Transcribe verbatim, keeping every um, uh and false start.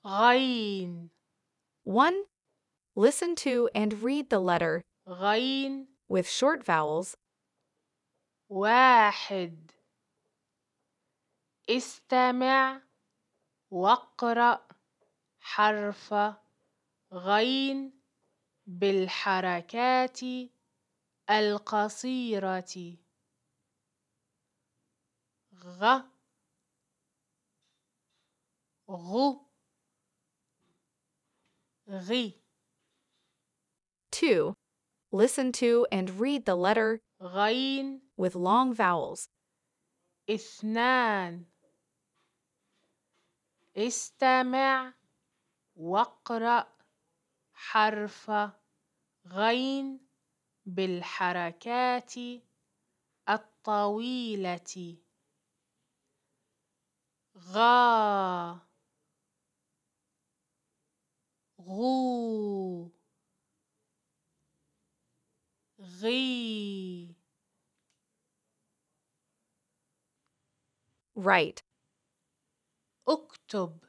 غين. one. Listen to and read the letter غين. with short vowels. واحد. استمع واقرأ حرف غين بالحركات القصيرة. غ غ غي. two. Listen to and read the letter غين. with long vowels. اثنان. استمع واقرأ حرف غين بالحركات الطويلة. غا غو غي. Write. اكتب